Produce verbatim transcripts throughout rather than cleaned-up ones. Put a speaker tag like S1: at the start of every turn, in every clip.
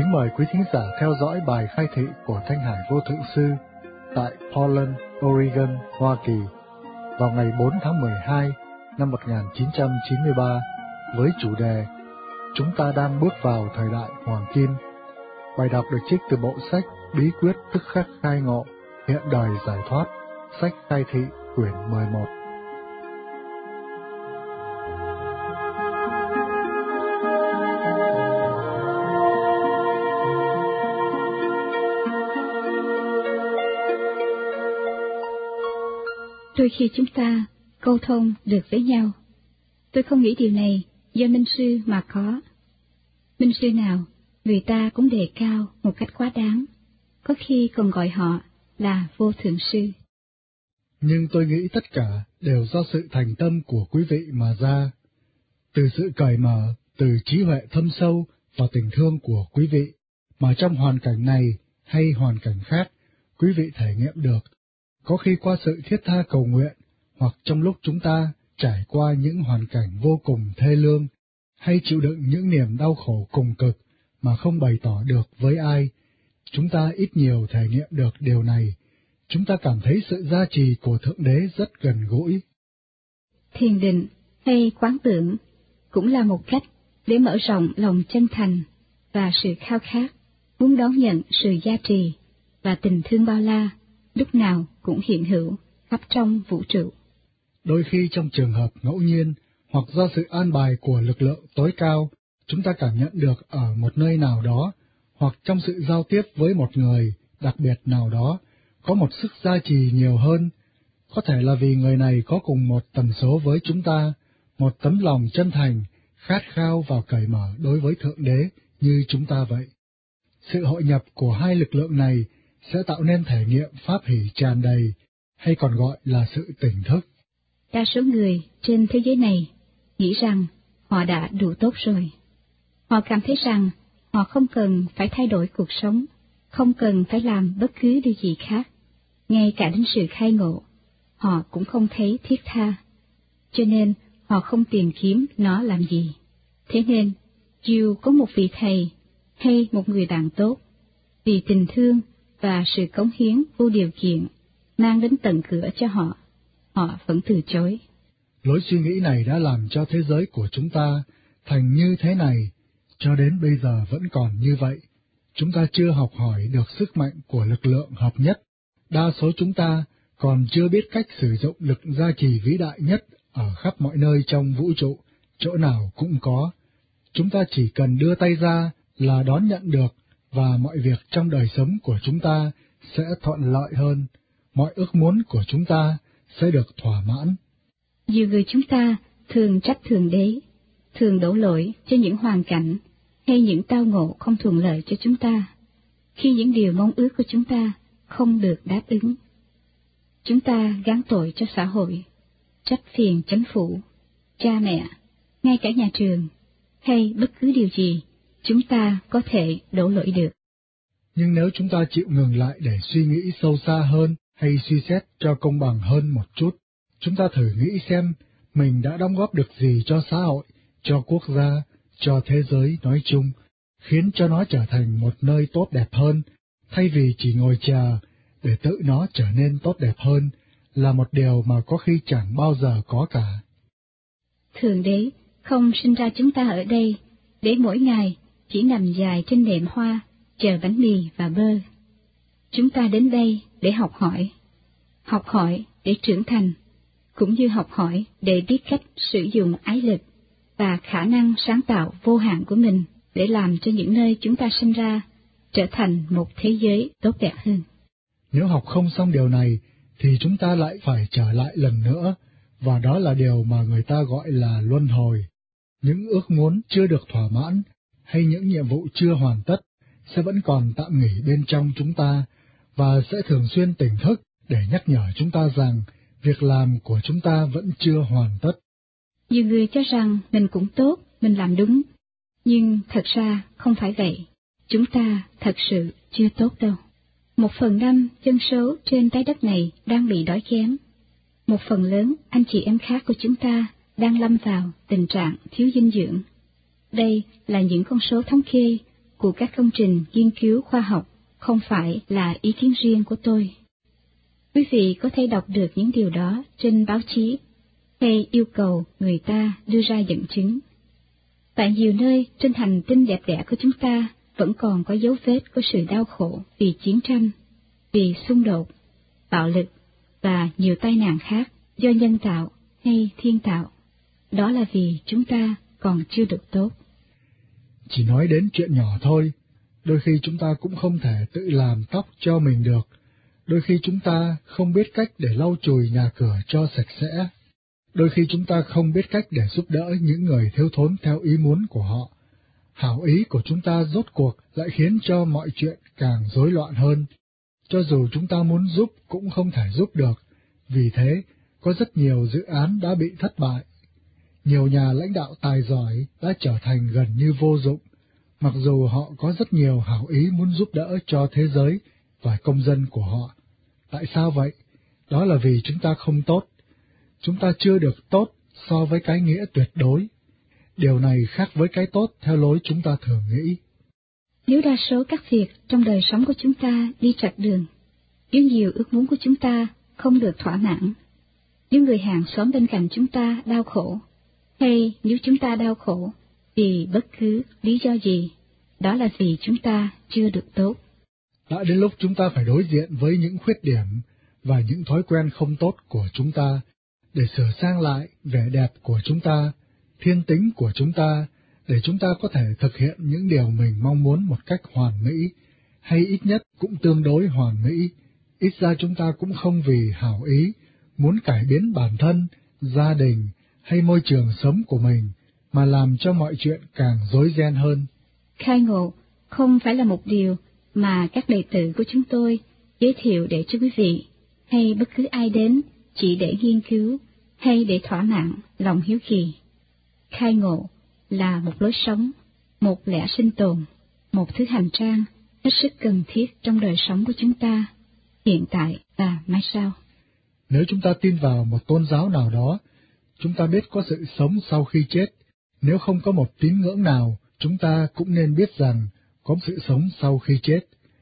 S1: Kính mời quý thính giả theo dõi bài khai thị của Thanh Hải Vô Thượng Sư tại Portland, Oregon, Hoa Kỳ vào ngày bốn tháng mười hai năm một nghìn chín trăm chín mươi ba với chủ đề Chúng ta đang bước vào thời đại Hoàng Kim. Bài đọc được trích từ bộ sách Bí quyết tức khắc khai ngộ, hiện đời giải thoát, sách khai thị quyển mười một.
S2: Đôi khi chúng ta câu thông được với nhau. Tôi không nghĩ điều này do minh sư mà có. Minh sư nào, người ta cũng đề cao một cách quá đáng, có khi còn gọi họ là vô thượng sư.
S1: Nhưng tôi nghĩ tất cả đều do sự thành tâm của quý vị mà ra. Từ sự cởi mở, từ trí huệ thâm sâu và tình thương của quý vị, mà trong hoàn cảnh này hay hoàn cảnh khác, quý vị thể nghiệm được. Có khi qua sự thiết tha cầu nguyện, hoặc trong lúc chúng ta trải qua những hoàn cảnh vô cùng thê lương, hay chịu đựng những niềm đau khổ cùng cực mà không bày tỏ được với ai, chúng ta ít nhiều thể nghiệm được điều này. Chúng ta cảm thấy sự gia trì của Thượng Đế rất gần gũi.
S2: Thiền định hay quán tưởng cũng là một cách để mở rộng lòng chân thành và sự khao khát, muốn đón nhận sự gia trì và tình thương bao la, lúc nào cũng hiện hữu khắp trong vũ trụ.
S1: Đôi khi trong trường hợp ngẫu nhiên, hoặc do sự an bài của lực lượng tối cao, chúng ta cảm nhận được ở một nơi nào đó, hoặc trong sự giao tiếp với một người đặc biệt nào đó, có một sức gia trì nhiều hơn. Có thể là vì người này có cùng một tần số với chúng ta, một tấm lòng chân thành, khát khao và cởi mở đối với Thượng Đế như chúng ta vậy. Sự hội nhập của hai lực lượng này sẽ tạo nên thể nghiệm pháp hỷ tràn đầy, hay còn gọi là sự tỉnh thức.
S2: Đa số người trên thế giới này nghĩ rằng họ đã đủ tốt rồi. Họ cảm thấy rằng họ không cần phải thay đổi cuộc sống, không cần phải làm bất cứ điều gì khác. Ngay cả đến sự khai ngộ, họ cũng không thấy thiết tha. Cho nên họ không tìm kiếm nó làm gì. Thế nên, dù có một vị thầy hay một người bạn tốt, vì tình thương và sự cống hiến vô điều kiện mang đến tận cửa cho họ, họ vẫn từ chối.
S1: Lối suy nghĩ này đã làm cho thế giới của chúng ta thành như thế này, cho đến bây giờ vẫn còn như vậy. Chúng ta chưa học hỏi được sức mạnh của lực lượng hợp nhất. Đa số chúng ta còn chưa biết cách sử dụng lực gia trì vĩ đại nhất ở khắp mọi nơi trong vũ trụ, chỗ nào cũng có. Chúng ta chỉ cần đưa tay ra là đón nhận được, và mọi việc trong đời sống của chúng ta sẽ thuận lợi hơn. Mọi ước muốn của chúng ta sẽ được thỏa mãn.
S2: Nhiều người chúng ta thường trách Thượng Đế, thường đổ lỗi cho những hoàn cảnh hay những tao ngộ không thuận lợi cho chúng ta, khi những điều mong ước của chúng ta không được đáp ứng. Chúng ta gán tội cho xã hội, trách phiền chính phủ, cha mẹ, ngay cả nhà trường, hay bất cứ điều gì chúng ta có thể đổ lỗi được.
S1: Nhưng nếu chúng ta chịu ngừng lại để suy nghĩ sâu xa hơn, hay suy xét cho công bằng hơn một chút, chúng ta thử nghĩ xem mình đã đóng góp được gì cho xã hội, cho quốc gia, cho thế giới nói chung, khiến cho nó trở thành một nơi tốt đẹp hơn, thay vì chỉ ngồi chờ để tự nó trở nên tốt đẹp hơn, là một điều mà có khi chẳng bao giờ có cả.
S2: Thượng Đế không sinh ra chúng ta ở đây để mỗi ngày chỉ nằm dài trên nệm hoa, chờ bánh mì và bơ. Chúng ta đến đây để học hỏi, học hỏi để trưởng thành, cũng như học hỏi để biết cách sử dụng ái lực và khả năng sáng tạo vô hạn của mình để làm cho những nơi chúng ta sinh ra trở thành một thế giới tốt đẹp hơn.
S1: Nếu học không xong điều này, thì chúng ta lại phải trở lại lần nữa, và đó là điều mà người ta gọi là luân hồi. Những ước muốn chưa được thỏa mãn, hay những nhiệm vụ chưa hoàn tất, sẽ vẫn còn tạm nghỉ bên trong chúng ta, và sẽ thường xuyên tỉnh thức để nhắc nhở chúng ta rằng việc làm của chúng ta vẫn chưa hoàn tất.
S2: Nhiều người cho rằng mình cũng tốt, mình làm đúng, nhưng thật ra không phải vậy. Chúng ta thật sự chưa tốt đâu. Một phần năm dân số trên trái đất này đang bị đói kém. Một phần lớn anh chị em khác của chúng ta đang lâm vào tình trạng thiếu dinh dưỡng. Đây là những con số thống kê của các công trình nghiên cứu khoa học không phải là ý kiến riêng của tôi. Quý vị có thể đọc được những điều đó trên báo chí, hay yêu cầu người ta đưa ra dẫn chứng. Tại nhiều nơi trên hành tinh đẹp đẽ của chúng ta vẫn còn có dấu vết của sự đau khổ vì chiến tranh, vì xung đột, bạo lực và nhiều tai nạn khác do nhân tạo hay thiên tạo. Đó là vì chúng ta còn chưa được tốt.
S1: Chỉ nói đến chuyện nhỏ thôi, đôi khi chúng ta cũng không thể tự làm tóc cho mình được, đôi khi chúng ta không biết cách để lau chùi nhà cửa cho sạch sẽ, đôi khi chúng ta không biết cách để giúp đỡ những người thiếu thốn theo ý muốn của họ. Hảo ý của chúng ta rốt cuộc lại khiến cho mọi chuyện càng rối loạn hơn. Cho dù chúng ta muốn giúp cũng không thể giúp được, vì thế có rất nhiều dự án đã bị thất bại. Nhiều nhà lãnh đạo tài giỏi đã trở thành gần như vô dụng, mặc dù họ có rất nhiều hảo ý muốn giúp đỡ cho thế giới và công dân của họ. Tại sao vậy? Đó là vì chúng ta không tốt. Chúng ta chưa được tốt so với cái nghĩa tuyệt đối. Điều này khác với cái tốt theo lối chúng ta thường nghĩ.
S2: Nếu đa số các việc trong đời sống của chúng ta đi trật đường, nếu nhiều ước muốn của chúng ta không được thỏa mãn, nếu người hàng xóm bên cạnh chúng ta đau khổ, hay nếu chúng ta đau khổ vì bất cứ lý do gì, đó là vì chúng ta chưa được tốt.
S1: Đã đến lúc chúng ta phải đối diện với những khuyết điểm và những thói quen không tốt của chúng ta, để sửa sang lại vẻ đẹp của chúng ta, thiên tính của chúng ta, để chúng ta có thể thực hiện những điều mình mong muốn một cách hoàn mỹ, hay ít nhất cũng tương đối hoàn mỹ. Ít ra chúng ta cũng không vì hảo ý, muốn cải biến bản thân, gia đình hay môi trường sống của mình, mà làm cho mọi chuyện càng rối ren hơn.
S2: Khai ngộ không phải là một điều mà các đệ tử của chúng tôi giới thiệu để cho quý vị, hay bất cứ ai đến chỉ để nghiên cứu, hay để thỏa mãn lòng hiếu kỳ. Khai ngộ là một lối sống, một lẽ sinh tồn, một thứ hành trang hết sức cần thiết trong đời sống của chúng ta, hiện tại và mai sau.
S1: Nếu chúng ta tin vào một tôn giáo nào đó, chúng ta biết có sự sống sau khi chết. Nếu không có một tín ngưỡng nào, chúng ta cũng nên biết rằng có sự sống sau khi chết,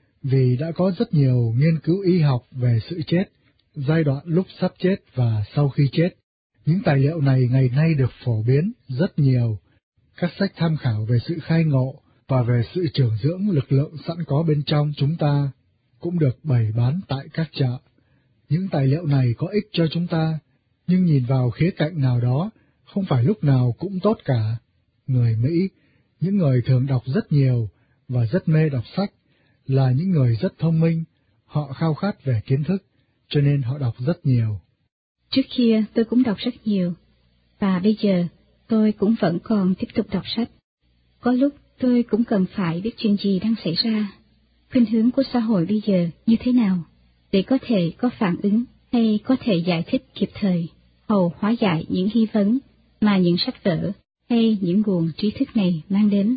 S1: vì đã có rất nhiều nghiên cứu y học về sự chết, giai đoạn lúc sắp chết và sau khi chết. Những tài liệu này ngày nay được phổ biến rất nhiều. Các sách tham khảo về sự khai ngộ và về sự trưởng dưỡng lực lượng sẵn có bên trong chúng ta cũng được bày bán tại các chợ. Những tài liệu này có ích cho chúng ta, nhưng nhìn vào khía cạnh nào đó, không phải lúc nào cũng tốt cả. Người Mỹ, những người thường đọc rất nhiều và rất mê đọc sách, là những người rất thông minh, họ khao khát về kiến thức, cho nên họ đọc rất nhiều.
S2: Trước kia tôi cũng đọc rất nhiều, và bây giờ tôi cũng vẫn còn tiếp tục đọc sách. Có lúc tôi cũng cần phải biết chuyện gì đang xảy ra, khuynh hướng của xã hội bây giờ như thế nào, để có thể có phản ứng hay có thể giải thích kịp thời, hầu hóa giải những nghi vấn mà những sách vở hay những nguồn trí thức này mang đến.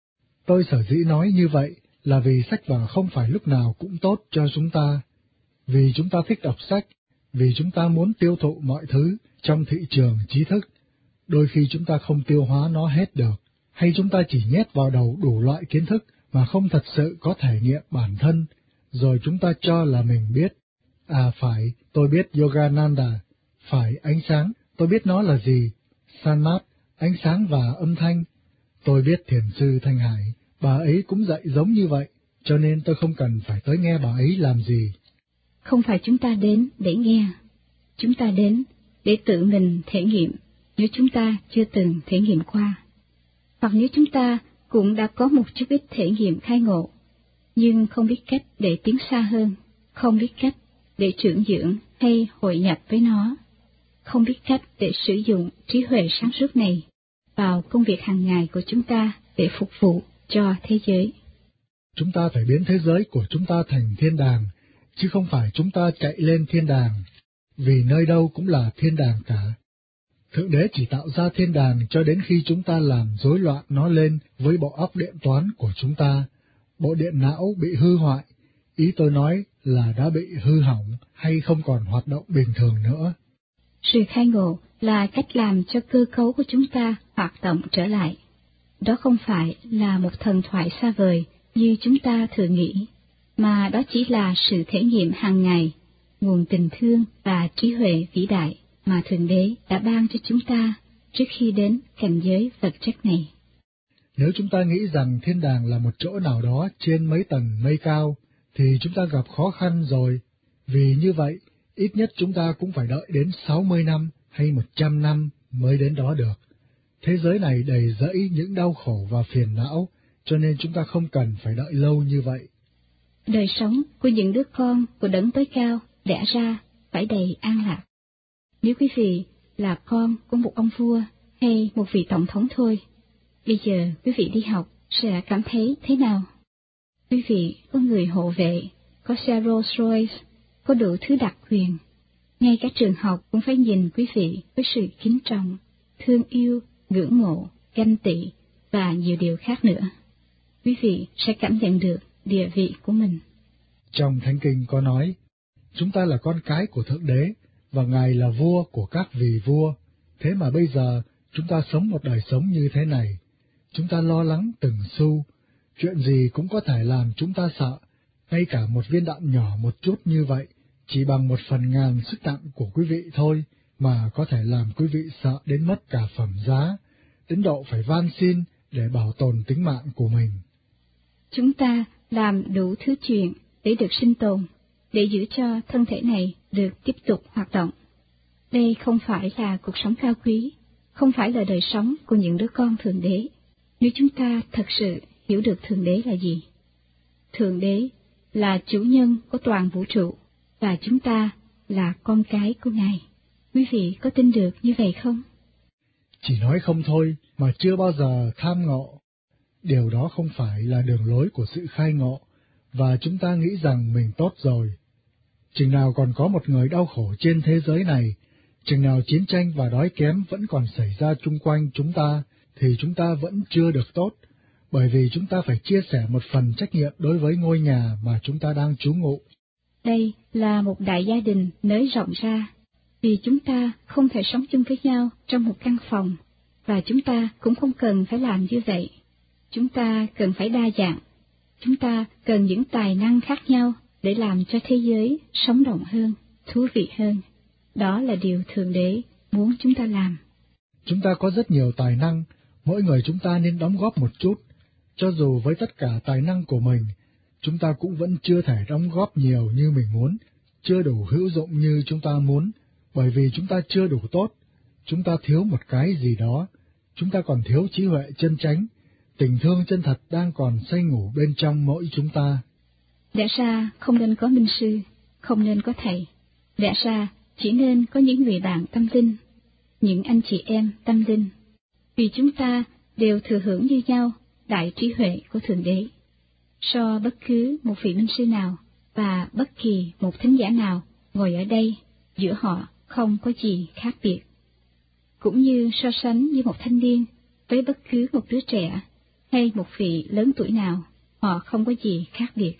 S1: Tôi sở dĩ nói như vậy là vì sách vở không phải lúc nào cũng tốt cho chúng ta, vì chúng ta thích đọc sách, vì chúng ta muốn tiêu thụ mọi thứ trong thị trường trí thức. Đôi khi chúng ta không tiêu hóa nó hết được, hay chúng ta chỉ nhét vào đầu đủ loại kiến thức mà không thật sự có thể nghiệm bản thân, rồi chúng ta cho là mình biết. À phải, tôi biết Yogananda, phải ánh sáng, tôi biết nó là gì, Sanmat, ánh sáng và âm thanh. Tôi biết Thiền sư Thanh Hải, bà ấy cũng dạy giống như vậy, cho nên tôi không cần phải tới nghe bà ấy làm gì.
S2: Không phải chúng ta đến để nghe, chúng ta đến để tự mình thể nghiệm nếu chúng ta chưa từng thể nghiệm qua. Hoặc nếu chúng ta cũng đã có một chút ít thể nghiệm khai ngộ, nhưng không biết cách để tiến xa hơn, không biết cách để trưởng dưỡng hay hội nhập với nó, không biết cách để sử dụng trí huệ sáng suốt này vào công việc hàng ngày của chúng ta để phục vụ cho thế giới.
S1: Chúng ta phải biến thế giới của chúng ta thành thiên đàng, chứ không phải chúng ta chạy lên thiên đàng, vì nơi đâu cũng là thiên đàng cả. Thượng Đế chỉ tạo ra thiên đàng cho đến khi chúng ta làm rối loạn nó lên với bộ óc điện toán của chúng ta. Bộ điện não bị hư hoại, ý tôi nói là đã bị hư hỏng hay không còn hoạt động bình thường nữa.
S2: Sự khai ngộ là cách làm cho cơ cấu của chúng ta hoạt động trở lại. Đó không phải là một thần thoại xa vời như chúng ta thường nghĩ, mà đó chỉ là sự thể nghiệm hàng ngày, nguồn tình thương và trí huệ vĩ đại mà Thượng Đế đã ban cho chúng ta trước khi đến cảnh giới vật chất này.
S1: Nếu chúng ta nghĩ rằng thiên đàng là một chỗ nào đó trên mấy tầng mây cao, thì chúng ta gặp khó khăn rồi, vì như vậy, ít nhất chúng ta cũng phải đợi đến sáu mươi năm hay một trăm năm mới đến đó được. Thế giới này đầy rẫy những đau khổ và phiền não, cho nên chúng ta không cần phải đợi lâu như vậy.
S2: Đời sống của những đứa con của Đấng Tối Cao đẻ ra phải đầy an lạc. Nếu quý vị là con của một ông vua hay một vị tổng thống thôi, bây giờ quý vị đi học sẽ cảm thấy thế nào? Quý vị có người hộ vệ, có xe Rolls Royce, có đủ thứ đặc quyền. Ngay cả trường học cũng phải nhìn quý vị với sự kính trọng, thương yêu, ngưỡng mộ, ganh tị và nhiều điều khác nữa. Quý vị sẽ cảm nhận được địa vị của mình.
S1: Trong Thánh Kinh có nói, chúng ta là con cái của Thượng Đế, và Ngài là vua của các vị vua. Thế mà bây giờ, chúng ta sống một đời sống như thế này. Chúng ta lo lắng từng xu, chuyện gì cũng có thể làm chúng ta sợ, ngay cả một viên đạn nhỏ một chút như vậy, chỉ bằng một phần ngàn sức nặng của quý vị thôi, mà có thể làm quý vị sợ đến mất cả phẩm giá, đến độ phải van xin để bảo tồn tính mạng của mình.
S2: Chúng ta làm đủ thứ chuyện để được sinh tồn, để giữ cho thân thể này được tiếp tục hoạt động. Đây không phải là cuộc sống cao quý, không phải là đời sống của những đứa con Thượng Đế. Nếu chúng ta thật sự hiểu được Thượng Đế là gì. Thượng Đế là chủ nhân của toàn vũ trụ, và chúng ta là con cái của Ngài. Quý vị có tin được như vậy không?
S1: Chỉ nói không thôi, mà chưa bao giờ tham ngộ. Điều đó không phải là đường lối của sự khai ngộ, và chúng ta nghĩ rằng mình tốt rồi. Chừng nào còn có một người đau khổ trên thế giới này, chừng nào chiến tranh và đói kém vẫn còn xảy ra chung quanh chúng ta, thì chúng ta vẫn chưa được tốt, bởi vì chúng ta phải chia sẻ một phần trách nhiệm đối với ngôi nhà mà chúng ta đang trú ngụ.
S2: Đây là một đại gia đình nới rộng ra, vì chúng ta không thể sống chung với nhau trong một căn phòng, và chúng ta cũng không cần phải làm như vậy. Chúng ta cần phải đa dạng. Chúng ta cần những tài năng khác nhau để làm cho thế giới sống động hơn, thú vị hơn. Đó là điều Thượng Đế muốn chúng ta làm.
S1: Chúng ta có rất nhiều tài năng, mỗi người chúng ta nên đóng góp một chút. Cho dù với tất cả tài năng của mình, chúng ta cũng vẫn chưa thể đóng góp nhiều như mình muốn, chưa đủ hữu dụng như chúng ta muốn, bởi vì chúng ta chưa đủ tốt. Chúng ta thiếu một cái gì đó, chúng ta còn thiếu trí huệ chân chánh, tình thương chân thật đang còn say ngủ bên trong mỗi chúng ta.
S2: Lẽ ra không nên có minh sư, không nên có thầy. Lẽ ra chỉ nên có những người bạn tâm linh, những anh chị em tâm linh, vì chúng ta đều thừa hưởng như nhau đại trí huệ của Thượng Đế. So bất cứ một vị minh sư nào và bất kỳ một thính giả nào ngồi ở đây, giữa họ không có gì khác biệt. Cũng như so sánh như một thanh niên với bất cứ một đứa trẻ hay một vị lớn tuổi nào, họ không có gì khác biệt.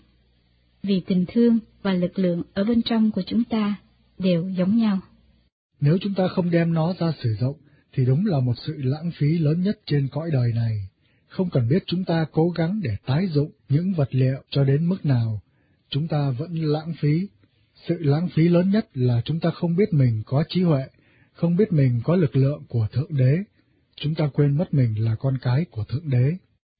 S2: Vì tình thương và lực lượng ở bên trong của chúng ta đều giống nhau.
S1: Nếu chúng ta không đem nó ra sử dụng, thì đúng là một sự lãng phí lớn nhất trên cõi đời này. Không cần biết chúng ta cố gắng để tái dụng những vật liệu cho đến mức nào, chúng ta vẫn lãng phí. Sự lãng phí lớn nhất là chúng ta không biết mình có trí huệ, không biết mình có lực lượng của Thượng Đế. Chúng ta quên mất mình là con cái của Thượng Đế.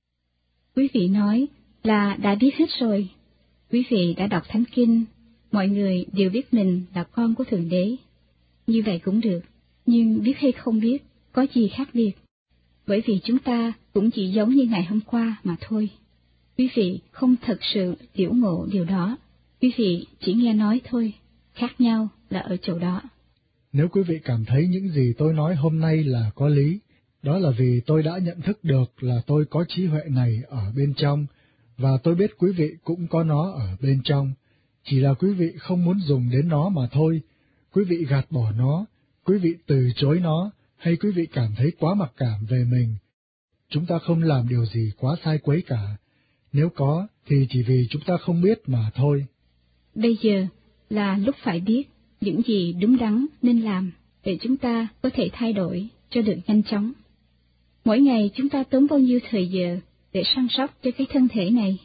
S2: Quý vị nói là đã biết hết rồi. Quý vị đã đọc Thánh Kinh, mọi người đều biết mình là con của Thượng Đế. Như vậy cũng được, nhưng biết hay không biết, có gì khác biệt. Bởi vì chúng ta cũng chỉ giống như ngày hôm qua mà thôi. Quý vị không thật sự hiểu ngộ điều đó. Quý vị chỉ nghe nói thôi, khác nhau là ở chỗ đó.
S1: Nếu quý vị cảm thấy những gì tôi nói hôm nay là có lý, đó là vì tôi đã nhận thức được là tôi có trí huệ này ở bên trong, và tôi biết quý vị cũng có nó ở bên trong. Chỉ là quý vị không muốn dùng đến nó mà thôi. Quý vị gạt bỏ nó, quý vị từ chối nó, hay quý vị cảm thấy quá mặc cảm về mình. Chúng ta không làm điều gì quá sai quấy cả. Nếu có, thì chỉ vì chúng ta không biết mà thôi.
S2: Bây giờ là lúc phải biết những gì đúng đắn nên làm để chúng ta có thể thay đổi cho được nhanh chóng. Mỗi ngày chúng ta tốn bao nhiêu thời giờ để săn sóc cho cái thân thể này,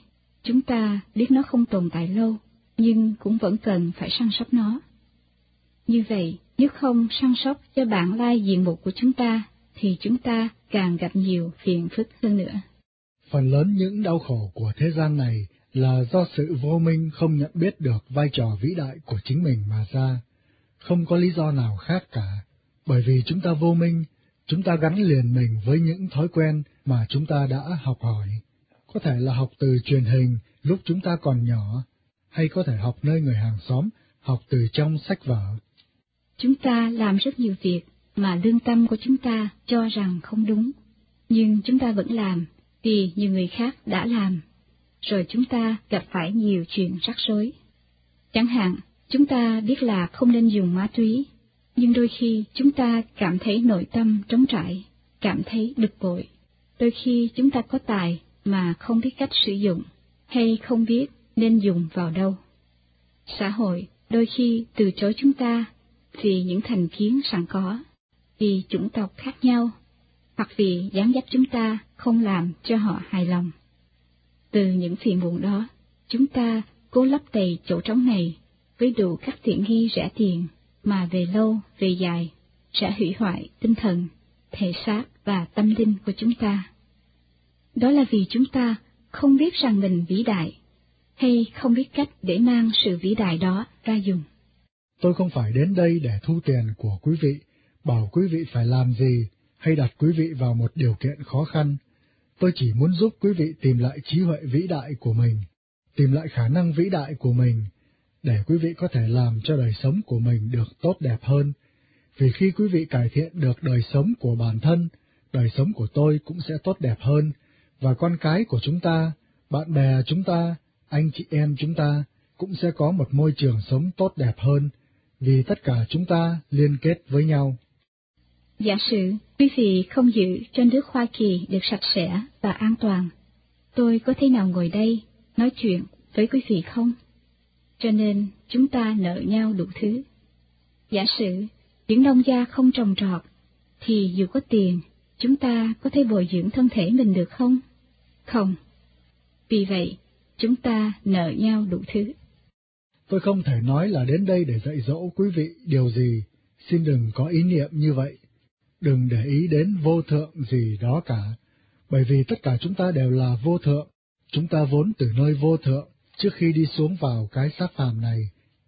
S2: chúng ta biết nó không tồn tại lâu, nhưng cũng vẫn cần phải săn sóc nó. Như vậy, nếu không săn sóc cho bản lai diện mục của chúng ta, thì chúng ta càng gặp nhiều phiền phức hơn nữa.
S1: Phần lớn những đau khổ của thế gian này là do sự vô minh không nhận biết được vai trò vĩ đại của chính mình mà ra. Không có lý do nào khác cả. Bởi vì chúng ta vô minh, chúng ta gắn liền mình với những thói quen mà chúng ta đã học hỏi. Có thể là học từ truyền hình lúc chúng ta còn nhỏ, hay có thể học nơi người hàng xóm, học từ trong sách vở.
S2: Chúng ta làm rất nhiều việc mà lương tâm của chúng ta cho rằng không đúng, nhưng chúng ta vẫn làm vì nhiều người khác đã làm, rồi chúng ta gặp phải nhiều chuyện rắc rối. Chẳng hạn, chúng ta biết là không nên dùng ma túy, nhưng đôi khi chúng ta cảm thấy nội tâm trống trải, cảm thấy bực bội. Đôi khi chúng ta có tài mà không biết cách sử dụng, hay không biết nên dùng vào đâu. Xã hội đôi khi từ chối chúng ta vì những thành kiến sẵn có, vì chủng tộc khác nhau, hoặc vì gián dấp chúng ta không làm cho họ hài lòng. Từ những phiền muộn đó, chúng ta cố lấp đầy chỗ trống này với đủ các tiện nghi rẻ tiền mà về lâu về dài sẽ hủy hoại tinh thần, thể xác và tâm linh của chúng ta. Đó là vì chúng ta không biết rằng mình vĩ đại, hay không biết cách để mang sự vĩ đại đó ra dùng.
S1: Tôi không phải đến đây để thu tiền của quý vị, bảo quý vị phải làm gì, hay đặt quý vị vào một điều kiện khó khăn. Tôi chỉ muốn giúp quý vị tìm lại trí huệ vĩ đại của mình, tìm lại khả năng vĩ đại của mình, để quý vị có thể làm cho đời sống của mình được tốt đẹp hơn. Vì khi quý vị cải thiện được đời sống của bản thân, đời sống của tôi cũng sẽ tốt đẹp hơn, và con cái của chúng ta, bạn bè chúng ta, anh chị em chúng ta cũng sẽ có một môi trường sống tốt đẹp hơn, vì tất cả chúng ta liên kết với nhau.
S2: Giả sử quý vị không giữ cho nước Hoa Kỳ được sạch sẽ và an toàn, tôi có thể nào ngồi đây nói chuyện với quý vị không? Cho nên chúng ta nợ nhau đủ thứ. Giả sử những nông gia không trồng trọt, thì dù có tiền, chúng ta có thể bồi dưỡng thân thể mình được không? Không. Vì vậy, chúng ta nợ nhau đủ thứ.
S1: Tôi không thể nói là đến đây để dạy dỗ quý vị điều gì, xin đừng có ý niệm như vậy. Đừng để ý đến vô thượng gì đó cả, bởi vì tất cả chúng ta đều là vô thượng, chúng ta vốn từ nơi vô thượng trước khi đi xuống vào cái xác phàm này,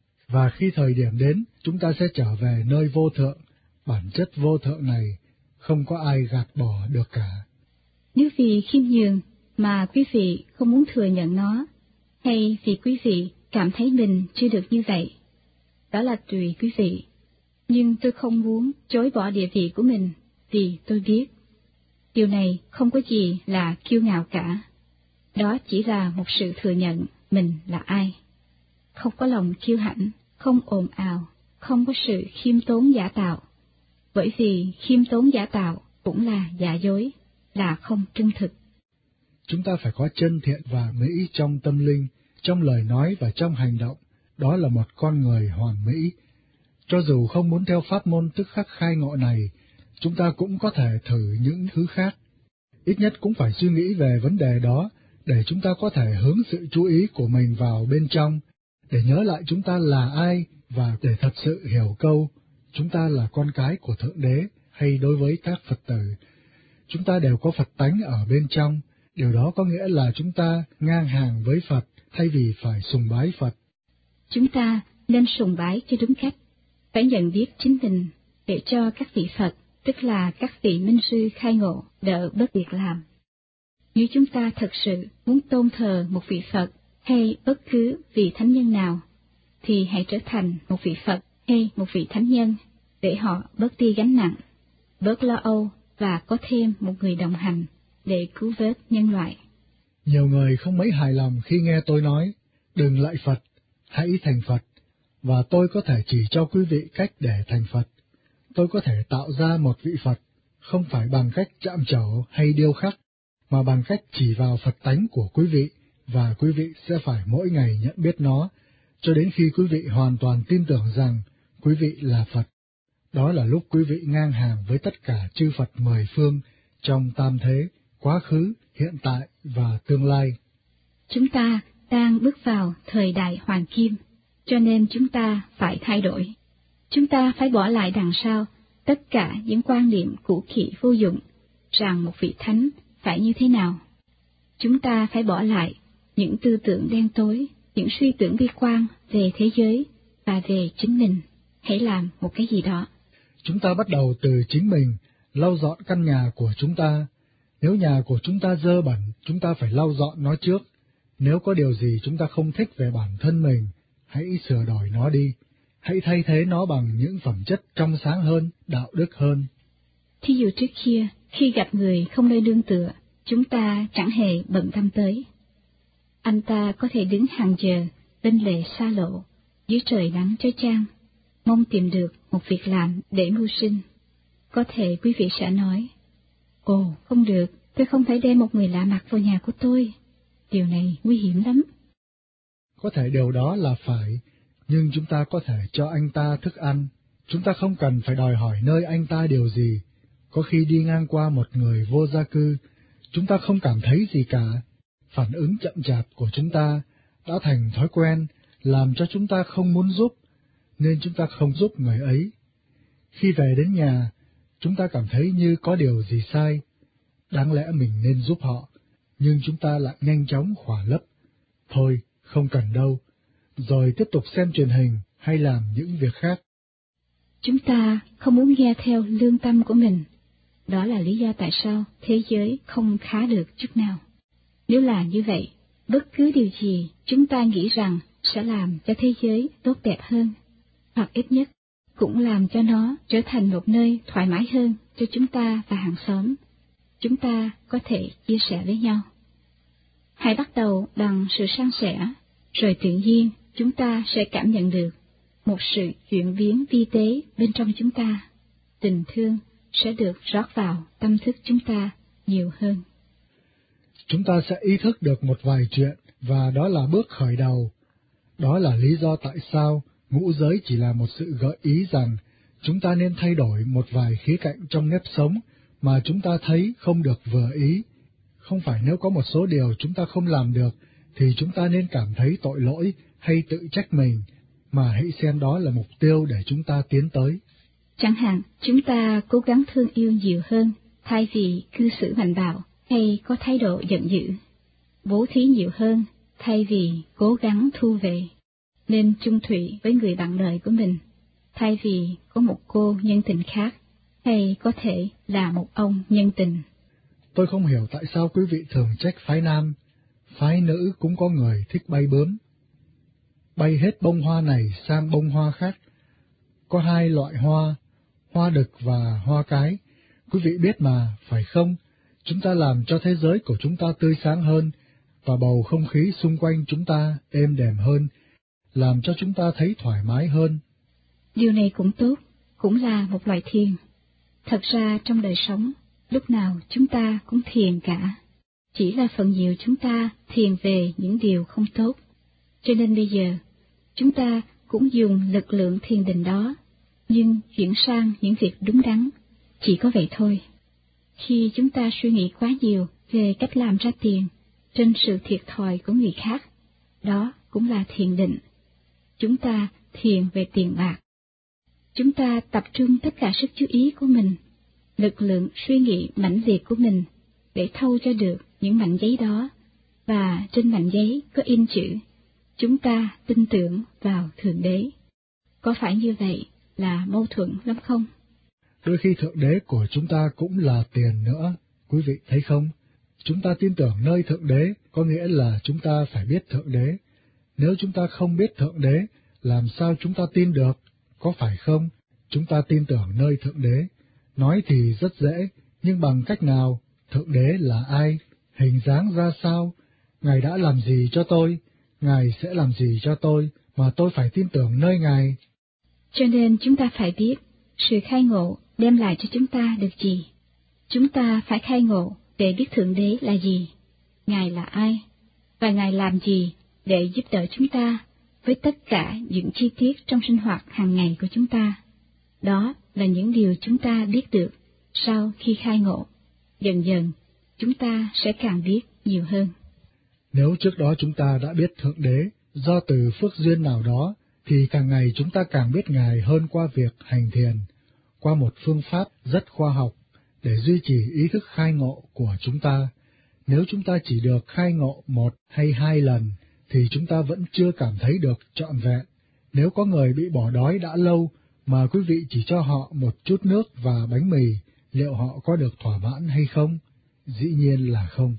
S1: và khi thời điểm đến, chúng ta sẽ trở về nơi vô thượng, bản chất vô thượng này, không có ai gạt bỏ được cả.
S2: Nếu vì khiêm nhường mà quý vị không muốn thừa nhận nó, hay vì quý vị cảm thấy mình chưa được như vậy, đó là tùy quý vị. Nhưng tôi không muốn chối bỏ địa vị của mình, vì tôi biết điều này không có gì là kiêu ngạo cả. Đó chỉ là một sự thừa nhận mình là ai. Không có lòng kiêu hãnh, không ồn ào, không có sự khiêm tốn giả tạo. Bởi vì khiêm tốn giả tạo cũng là giả dối, là không trung thực.
S1: Chúng ta phải có chân thiện và mỹ trong tâm linh, trong lời nói và trong hành động. Đó là một con người hoàn mỹ. Cho dù không muốn theo pháp môn tức khắc khai ngộ này, chúng ta cũng có thể thử những thứ khác. Ít nhất cũng phải suy nghĩ về vấn đề đó, để chúng ta có thể hướng sự chú ý của mình vào bên trong, để nhớ lại chúng ta là ai, và để thật sự hiểu câu, chúng ta là con cái của Thượng Đế, hay đối với các Phật tử. Chúng ta đều có Phật tánh ở bên trong, điều đó có nghĩa là chúng ta ngang hàng với Phật, thay vì phải sùng bái Phật.
S2: Chúng ta nên sùng bái cho đúng cách, phải nhận biết chính mình, để cho các vị Phật, tức là các vị minh sư khai ngộ, đỡ bớt việc làm. Nếu chúng ta thật sự muốn tôn thờ một vị Phật hay bất cứ vị thánh nhân nào, thì hãy trở thành một vị Phật hay một vị thánh nhân, để họ bớt đi gánh nặng, bớt lo âu và có thêm một người đồng hành để cứu vớt nhân loại.
S1: Nhiều người không mấy hài lòng khi nghe tôi nói, đừng lạy Phật, hãy thành Phật, và tôi có thể chỉ cho quý vị cách để thành Phật. Tôi có thể tạo ra một vị Phật, không phải bằng cách chạm trổ hay điêu khắc, mà bằng cách chỉ vào Phật tánh của quý vị, và quý vị sẽ phải mỗi ngày nhận biết nó, cho đến khi quý vị hoàn toàn tin tưởng rằng quý vị là Phật. Đó là lúc quý vị ngang hàng với tất cả chư Phật mười phương trong tam thế, quá khứ, hiện tại và tương lai.
S2: Chúng ta đang bước vào thời đại hoàng kim, cho nên chúng ta phải thay đổi. Chúng ta phải bỏ lại đằng sau tất cả những quan niệm cũ kỹ vô dụng, rằng một vị thánh phải như thế nào. Chúng ta phải bỏ lại những tư tưởng đen tối, những suy tưởng bi quan về thế giới và về chính mình. Hãy làm một cái gì đó.
S1: Chúng ta bắt đầu từ chính mình, lau dọn căn nhà của chúng ta. Nếu nhà của chúng ta dơ bẩn, chúng ta phải lau dọn nó trước. Nếu có điều gì chúng ta không thích về bản thân mình, hãy sửa đổi nó đi. Hãy thay thế nó bằng những phẩm chất trong sáng hơn, đạo đức hơn.
S2: Thí dụ trước kia, khi gặp người không nơi nương tựa, chúng ta chẳng hề bận tâm tới. Anh ta có thể đứng hàng giờ bên lề xa lộ, dưới trời nắng chói chang, mong tìm được một việc làm để mưu sinh. Có thể quý vị sẽ nói, ồ, không được, tôi không thể đem một người lạ mặt vào nhà của tôi. Điều này nguy hiểm lắm.
S1: Có thể điều đó là phải, nhưng chúng ta có thể cho anh ta thức ăn. Chúng ta không cần phải đòi hỏi nơi anh ta điều gì. Có khi đi ngang qua một người vô gia cư, chúng ta không cảm thấy gì cả. Phản ứng chậm chạp của chúng ta đã thành thói quen, làm cho chúng ta không muốn giúp, nên chúng ta không giúp người ấy. Khi về đến nhà, chúng ta cảm thấy như có điều gì sai. Đáng lẽ mình nên giúp họ, nhưng chúng ta lại nhanh chóng khỏa lấp. Thôi, không cần đâu, rồi tiếp tục xem truyền hình hay làm những việc khác.
S2: Chúng ta không muốn nghe theo lương tâm của mình. Đó là lý do tại sao thế giới không khá được chút nào. Nếu là như vậy, bất cứ điều gì chúng ta nghĩ rằng sẽ làm cho thế giới tốt đẹp hơn, hoặc ít nhất cũng làm cho nó trở thành một nơi thoải mái hơn cho chúng ta và hàng xóm, chúng ta có thể chia sẻ với nhau. Hãy bắt đầu bằng sự san sẻ, rồi tự nhiên chúng ta sẽ cảm nhận được một sự chuyển biến vi tế bên trong chúng ta. Tình thương sẽ được rót vào tâm thức chúng ta nhiều hơn.
S1: Chúng ta sẽ ý thức được một vài chuyện, và đó là bước khởi đầu. Đó là lý do tại sao ngũ giới chỉ là một sự gợi ý rằng chúng ta nên thay đổi một vài khía cạnh trong nếp sống mà chúng ta thấy không được vừa ý. Không phải nếu có một số điều chúng ta không làm được, thì chúng ta nên cảm thấy tội lỗi hay tự trách mình, mà hãy xem đó là mục tiêu để chúng ta tiến tới.
S2: Chẳng hạn, chúng ta cố gắng thương yêu nhiều hơn, thay vì cư xử mạnh bạo hay có thái độ giận dữ. Bố thí nhiều hơn, thay vì cố gắng thu về. Nên chung thủy với người bạn đời của mình, thay vì có một cô nhân tình khác, hay có thể là một ông nhân tình.
S1: Tôi không hiểu tại sao quý vị thường trách phái nam, phái nữ cũng có người thích bay bướm. Bay hết bông hoa này sang bông hoa khác. Có hai loại hoa, hoa đực và hoa cái. Quý vị biết mà, phải không? Chúng ta làm cho thế giới của chúng ta tươi sáng hơn, và bầu không khí xung quanh chúng ta êm đềm hơn, làm cho chúng ta thấy thoải mái hơn.
S2: Điều này cũng tốt, cũng là một loại thiền. Thật ra trong đời sống, lúc nào chúng ta cũng thiền cả. Chỉ là phần nhiều chúng ta thiền về những điều không tốt. Cho nên bây giờ, chúng ta cũng dùng lực lượng thiền định đó, nhưng chuyển sang những việc đúng đắn, chỉ có vậy thôi. Khi chúng ta suy nghĩ quá nhiều về cách làm ra tiền, trên sự thiệt thòi của người khác, đó cũng là thiền định. Chúng ta thiền về tiền bạc. Chúng ta tập trung tất cả sức chú ý của mình, lực lượng suy nghĩ mãnh liệt của mình, để thâu cho được những mảnh giấy đó, và trên mảnh giấy có in chữ, chúng ta tin tưởng vào Thượng Đế. Có phải như vậy là mâu thuẫn lắm không?
S1: Đôi khi Thượng Đế của chúng ta cũng là tiền nữa, quý vị thấy không? Chúng ta tin tưởng nơi Thượng Đế, có nghĩa là chúng ta phải biết Thượng Đế. Nếu chúng ta không biết Thượng Đế, làm sao chúng ta tin được? Có phải không? Chúng ta tin tưởng nơi Thượng Đế. Nói thì rất dễ, nhưng bằng cách nào? Thượng Đế là ai? Hình dáng ra sao? Ngài đã làm gì cho tôi? Ngài sẽ làm gì cho tôi, mà tôi phải tin tưởng nơi Ngài?
S2: Cho nên chúng ta phải biết, sự khai ngộ đem lại cho chúng ta được gì? Chúng ta phải khai ngộ để biết Thượng Đế là gì, Ngài là ai, và Ngài làm gì để giúp đỡ chúng ta với tất cả những chi tiết trong sinh hoạt hàng ngày của chúng ta. Đó là những điều chúng ta biết được sau khi khai ngộ. Dần dần, chúng ta sẽ càng biết nhiều hơn.
S1: Nếu trước đó chúng ta đã biết Thượng Đế do từ phước duyên nào đó, thì càng ngày chúng ta càng biết Ngài hơn qua việc hành thiền, qua một phương pháp rất khoa học để duy trì ý thức khai ngộ của chúng ta. Nếu chúng ta chỉ được khai ngộ một hay hai lần, thì chúng ta vẫn chưa cảm thấy được trọn vẹn. Nếu có người bị bỏ đói đã lâu, mà quý vị chỉ cho họ một chút nước và bánh mì, liệu họ có được thỏa mãn hay không? Dĩ nhiên là không.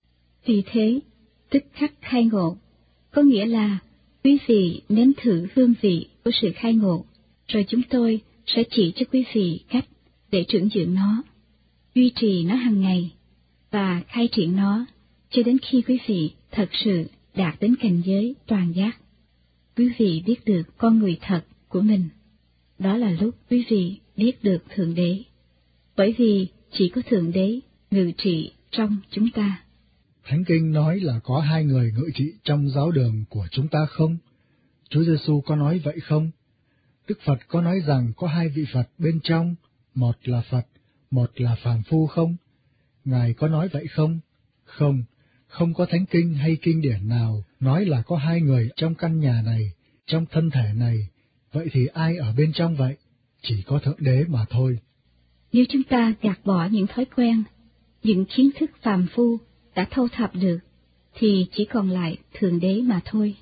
S2: Vì thế, tức khắc khai ngộ, có nghĩa là quý vị nếm thử hương vị của sự khai ngộ, rồi chúng tôi sẽ chỉ cho quý vị cách để trưởng dưỡng nó, duy trì nó hàng ngày, và khai triển nó cho đến khi quý vị thật sự đạt đến cảnh giới toàn giác. Quý vị biết được con người thật của mình. Đó là lúc quý vị biết được Thượng Đế, bởi vì chỉ có Thượng Đế ngự trị trong chúng ta.
S1: Thánh Kinh nói là có hai người ngự trị trong giáo đường của chúng ta không? Chúa Giêsu có nói vậy không? Đức Phật có nói rằng có hai vị Phật bên trong, một là Phật, một là phàm phu không? Ngài có nói vậy không? Không, không có Thánh Kinh hay kinh điển nào nói là có hai người trong căn nhà này, trong thân thể này. Vậy thì ai ở bên trong vậy? Chỉ có Thượng Đế mà thôi.
S2: Nếu chúng ta gạt bỏ những thói quen, những kiến thức phàm phu đã thâu thập được, thì chỉ còn lại Thượng Đế mà thôi.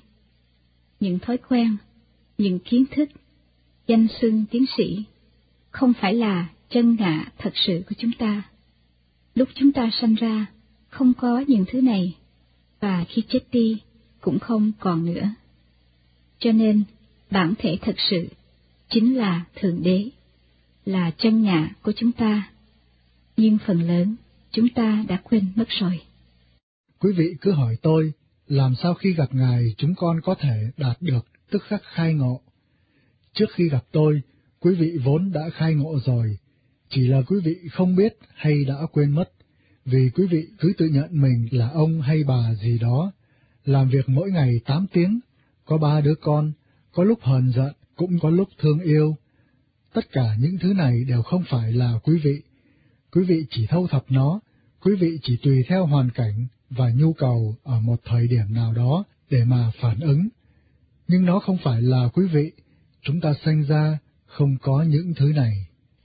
S2: Những thói quen, những kiến thức, danh xưng tiến sĩ, không phải là chân ngã thật sự của chúng ta. Lúc chúng ta sanh ra, không có những thứ này, và khi chết đi, cũng không còn nữa. Cho nên, bản thể thật sự chính là Thượng Đế, là chân ngã của chúng ta, nhưng phần lớn chúng ta đã quên mất rồi.
S1: Quý vị cứ hỏi tôi, làm sao khi gặp Ngài chúng con có thể đạt được tức khắc khai ngộ? Trước khi gặp tôi, quý vị vốn đã khai ngộ rồi, chỉ là quý vị không biết hay đã quên mất, vì quý vị cứ tự nhận mình là ông hay bà gì đó, làm việc mỗi ngày tám tiếng, có ba đứa con, có lúc hờn giận, cũng có lúc thương yêu. Tất cả những thứ này đều không phải là quý vị. Quý vị chỉ thâu thập nó, quý vị chỉ tùy theo hoàn cảnh và nhu cầu ở một thời điểm nào đó để mà phản ứng. Nhưng nó không phải là quý vị, chúng ta sanh ra không có những thứ này.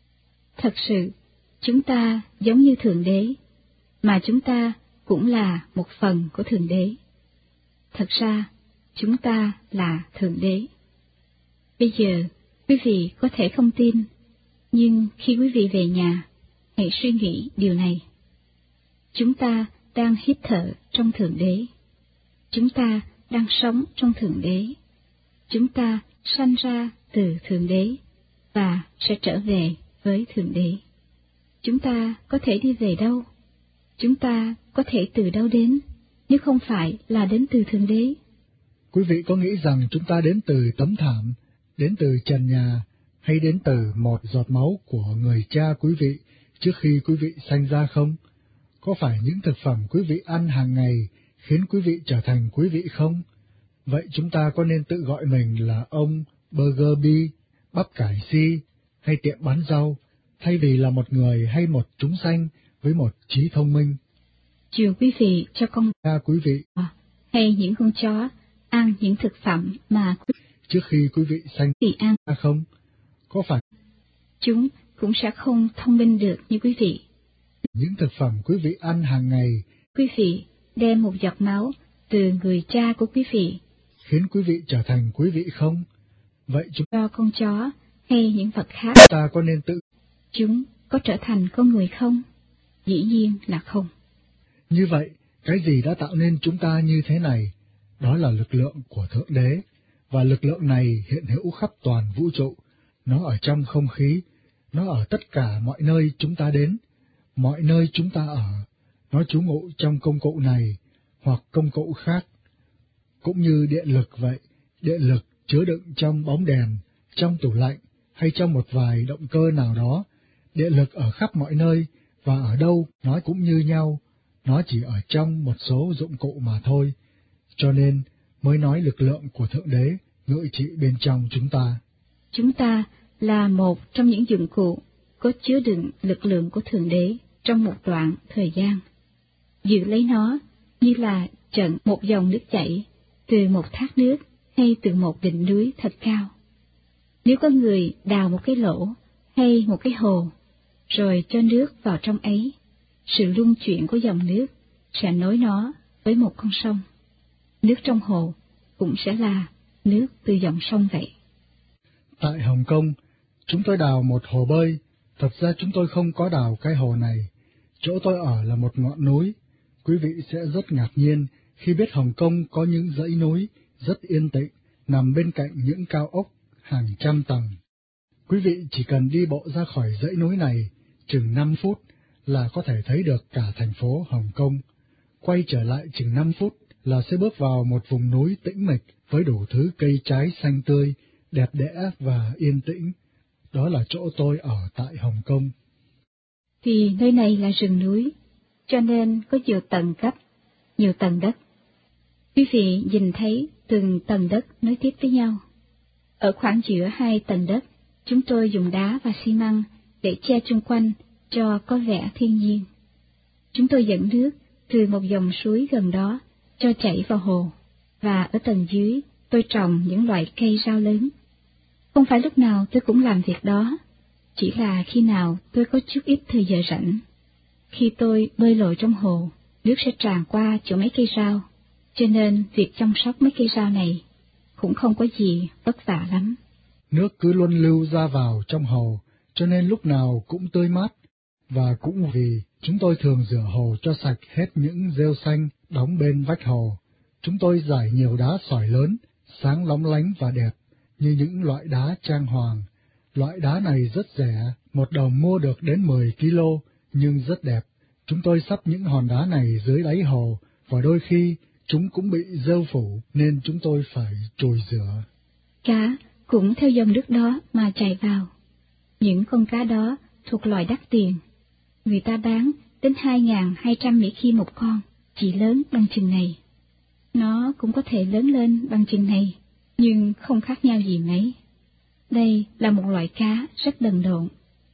S2: Thật sự, chúng ta giống như Thượng Đế, mà chúng ta cũng là một phần của Thượng Đế. Thật ra, chúng ta là Thượng Đế. Bây giờ, quý vị có thể không tin, nhưng khi quý vị về nhà, hãy suy nghĩ điều này. Chúng ta đang hít thở trong Thượng Đế. Chúng ta đang sống trong Thượng Đế. Chúng ta sanh ra từ Thượng Đế và sẽ trở về với Thượng Đế. Chúng ta có thể đi về đâu? Chúng ta có thể từ đâu đến, nếu không phải là đến từ Thượng Đế?
S1: Quý vị có nghĩ rằng chúng ta đến từ tấm thảm, đến từ trần nhà, hay đến từ một giọt máu của người cha quý vị trước khi quý vị sanh ra không? Có phải những thực phẩm quý vị ăn hàng ngày khiến quý vị trở thành quý vị không? Vậy chúng ta có nên tự gọi mình là ông Burger Bee, bắp cải si, hay tiệm bán rau, thay vì là một người hay một chúng sanh với một trí thông minh?
S2: Chiều quý vị cho con
S1: cha quý vị
S2: hay những con chó ăn những thực phẩm mà quý
S1: trước khi quý vị sanh
S2: vị ăn
S1: ra không? Có phải
S2: chúng cũng sẽ không thông minh được như quý vị?
S1: Những thực phẩm quý vị ăn hàng ngày,
S2: quý vị đem một giọt máu từ người cha của quý vị
S1: khiến quý vị trở thành quý vị không? Vậy chúng
S2: cho con chó hay những vật khác,
S1: ta có nên tự
S2: chúng có trở thành con người không? Dĩ nhiên là không.
S1: Như vậy, cái gì đã tạo nên chúng ta như thế này? Đó là lực lượng của Thượng Đế, và lực lượng này hiện hữu khắp toàn vũ trụ. Nó ở trong không khí, nó ở tất cả mọi nơi chúng ta đến, mọi nơi chúng ta ở. Nó trú ngụ trong công cụ này hoặc công cụ khác. Cũng như điện lực vậy, điện lực chứa đựng trong bóng đèn, trong tủ lạnh hay trong một vài động cơ nào đó. Điện lực ở khắp mọi nơi, và ở đâu nó cũng như nhau, nó chỉ ở trong một số dụng cụ mà thôi. Cho nên mới nói lực lượng của Thượng Đế ngự trị bên trong chúng ta.
S2: Chúng ta là một trong những dụng cụ có chứa đựng lực lượng của Thượng Đế trong một đoạn thời gian. Giữ lấy nó như là trận một dòng nước chảy, từ một thác nước hay từ một đỉnh núi thật cao. Nếu có người đào một cái lỗ hay một cái hồ, rồi cho nước vào trong ấy, sự luân chuyển của dòng nước sẽ nối nó với một con sông. Nước trong hồ cũng sẽ là nước từ dòng sông vậy.
S1: Tại Hồng Kông, chúng tôi đào một hồ bơi. Thật ra chúng tôi không có đào cái hồ này. Chỗ tôi ở là một ngọn núi. Quý vị sẽ rất ngạc nhiên khi biết Hồng Kông có những dãy núi rất yên tĩnh, nằm bên cạnh những cao ốc hàng trăm tầng. Quý vị chỉ cần đi bộ ra khỏi dãy núi này chừng năm phút là có thể thấy được cả thành phố Hồng Kông. Quay trở lại chừng năm phút là sẽ bước vào một vùng núi tĩnh mịch với đủ thứ cây trái xanh tươi, đẹp đẽ và yên tĩnh. Đó là chỗ tôi ở tại Hồng Kông.
S2: Vì nơi này là rừng núi, cho nên có nhiều tầng cấp, nhiều tầng đất. Quý vị nhìn thấy từng tầng đất nối tiếp với nhau. Ở khoảng giữa hai tầng đất, chúng tôi dùng đá và xi măng để che chung quanh cho có vẻ thiên nhiên. Chúng tôi dẫn nước từ một dòng suối gần đó cho chảy vào hồ, và ở tầng dưới tôi trồng những loại cây rau lớn. Không phải lúc nào tôi cũng làm việc đó, chỉ là khi nào tôi có chút ít thời giờ rảnh. Khi tôi bơi lội trong hồ, nước sẽ tràn qua chỗ mấy cây rau, cho nên việc chăm sóc mấy cây rau này cũng không có gì vất vả lắm.
S1: Nước cứ luân lưu ra vào trong hồ, cho nên lúc nào cũng tươi mát, và cũng vì chúng tôi thường rửa hồ cho sạch hết những rêu xanh đóng bên vách hồ. Chúng tôi rải nhiều đá sỏi lớn, sáng lóng lánh và đẹp, như những loại đá trang hoàng. Loại đá này rất rẻ, một đồng mua được đến mười ki lô, nhưng rất đẹp. Chúng tôi sắp những hòn đá này dưới đáy hồ, và đôi khi chúng cũng bị rêu phủ, nên chúng tôi phải chùi rửa.
S2: Cá cũng theo dòng nước đó mà chạy vào. Những con cá đó thuộc loại đắt tiền. Người ta bán đến hai nghìn hai trăm Mỹ Kim một con, chỉ lớn bằng chừng này. Nó cũng có thể lớn lên bằng chừng này, nhưng không khác nhau gì mấy. Đây là một loại cá rất đần độn.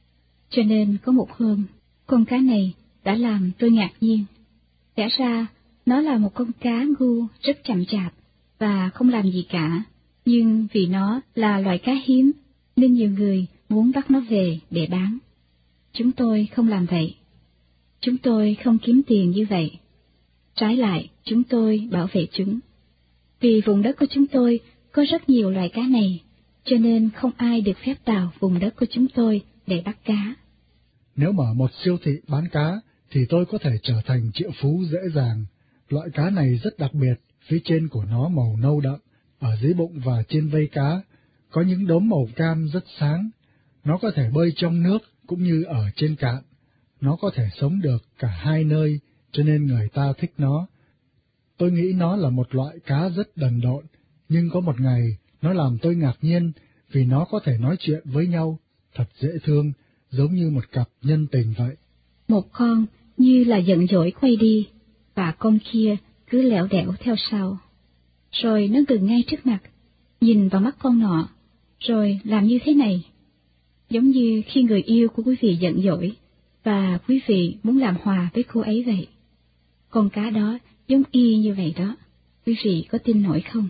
S2: Cho nên có một hôm, con cá này đã làm tôi ngạc nhiên. Lẽ ra, nó là một con cá ngu rất chậm chạp và không làm gì cả, nhưng vì nó là loại cá hiếm, nên nhiều người muốn bắt nó về để bán. Chúng tôi không làm vậy. Chúng tôi không kiếm tiền như vậy. Trái lại, chúng tôi bảo vệ chúng. Vì vùng đất của chúng tôi có rất nhiều loài cá này, cho nên không ai được phép vào vùng đất của chúng tôi để bắt cá.
S1: Nếu mở một siêu thị bán cá, thì tôi có thể trở thành triệu phú dễ dàng. Loại cá này rất đặc biệt, phía trên của nó màu nâu đậm, ở dưới bụng và trên vây cá có những đốm màu cam rất sáng. Nó có thể bơi trong nước cũng như ở trên cạn. Nó có thể sống được cả hai nơi, cho nên người ta thích nó. Tôi nghĩ nó là một loại cá rất đần độn, nhưng có một ngày nó làm tôi ngạc nhiên vì nó có thể nói chuyện với nhau, thật dễ thương, giống như một cặp nhân tình vậy.
S2: Một con như là giận dỗi quay đi, và con kia cứ lẻo đẻo theo sau. Rồi nó ngừng ngay trước mặt, nhìn vào mắt con nọ, rồi làm như thế này. Giống như khi người yêu của quý vị giận dỗi, và quý vị muốn làm hòa với cô ấy vậy. Con cá đó giống y như vậy đó, quý vị có tin nổi không?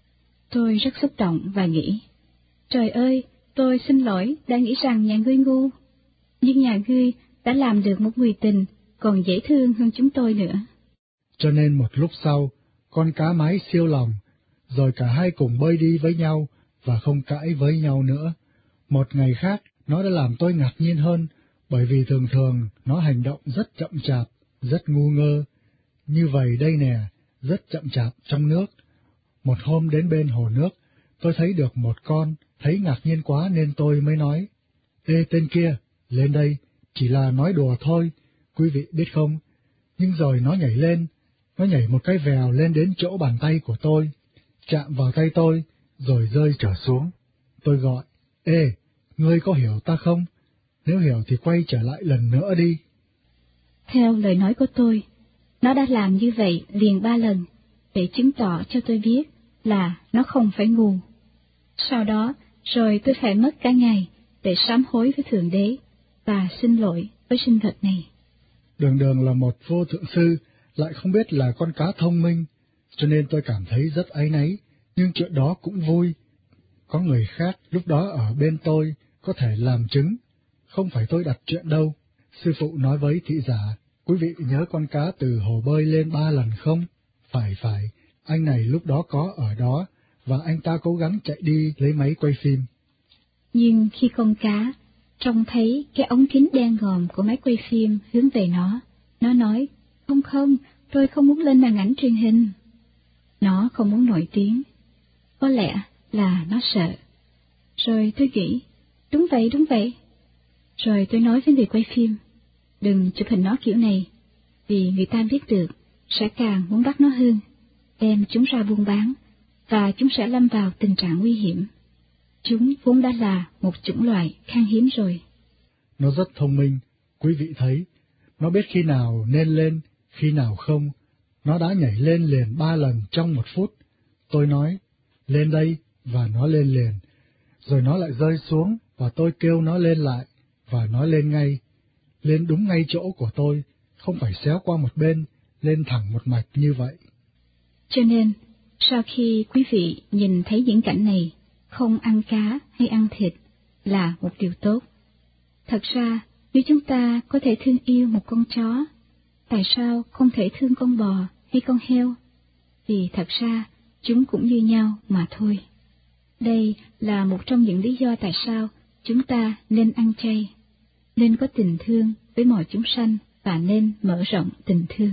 S2: Tôi rất xúc động và nghĩ, trời ơi, tôi xin lỗi đã nghĩ rằng nhà ngươi ngu, nhưng nhà ngươi đã làm được một người tình còn dễ thương hơn chúng tôi nữa.
S1: Cho nên một lúc sau, con cá mái siêu lòng, rồi cả hai cùng bơi đi với nhau và không cãi với nhau nữa. Một ngày khác, nó đã làm tôi ngạc nhiên hơn, bởi vì thường thường nó hành động rất chậm chạp, rất ngu ngơ. Như vậy đây nè, rất chậm chạp trong nước. Một hôm đến bên hồ nước, tôi thấy được một con, thấy ngạc nhiên quá nên tôi mới nói, ê tên kia, lên đây, chỉ là nói đùa thôi, quý vị biết không? Nhưng rồi nó nhảy lên, nó nhảy một cái vèo lên đến chỗ bàn tay của tôi, chạm vào tay tôi, rồi rơi trở xuống. Tôi gọi, ê, ngươi có hiểu ta không? Nếu hiểu thì quay trở lại lần nữa đi.
S2: Theo lời nói của tôi, nó đã làm như vậy liền ba lần, để chứng tỏ cho tôi biết là nó không phải ngu. Sau đó, rồi tôi phải mất cả ngày để sám hối với Thượng Đế và xin lỗi với sinh vật này.
S1: Đường Đường là một vô thượng sư, lại không biết là con cá thông minh. cho nên tôi cảm thấy rất áy náy, nhưng chuyện đó cũng vui. Có người khác lúc đó ở bên tôi có thể làm chứng, không phải tôi đặt chuyện đâu. Sư phụ nói với thị giả, quý vị nhớ con cá từ hồ bơi lên ba lần không? Phải phải, anh này lúc đó có ở đó, và anh ta cố gắng chạy đi lấy máy quay phim.
S2: Nhưng khi con cá trông thấy cái ống kính đen ngòm của máy quay phim hướng về nó, nó nói, không không, tôi không muốn lên màn ảnh truyền hình. Nó không muốn nổi tiếng. Có lẽ là nó sợ. Rồi tôi nghĩ, đúng vậy, đúng vậy. Rồi tôi nói với người quay phim, đừng chụp hình nó kiểu này, vì người ta biết được, sẽ càng muốn bắt nó hơn, đem chúng ra buôn bán, và chúng sẽ lâm vào tình trạng nguy hiểm. Chúng vốn đã là một chủng loại khan hiếm rồi.
S1: Nó rất thông minh, quý vị thấy, nó biết khi nào nên lên, khi nào không. Nó đã nhảy lên liền ba lần trong một phút. Tôi nói, lên đây, và nó lên liền. Rồi nó lại rơi xuống, và tôi kêu nó lên lại, và nó lên ngay. Lên đúng ngay chỗ của tôi, không phải xéo qua một bên, lên thẳng một mạch như vậy.
S2: Cho nên, sau khi quý vị nhìn thấy những cảnh này, không ăn cá hay ăn thịt là một điều tốt. Thật ra, nếu chúng ta có thể thương yêu một con chó, tại sao không thể thương con bò hay con heo? Vì thật ra, chúng cũng như nhau mà thôi. Đây là một trong những lý do tại sao chúng ta nên ăn chay, nên có tình thương với mọi chúng sanh và nên mở rộng tình thương.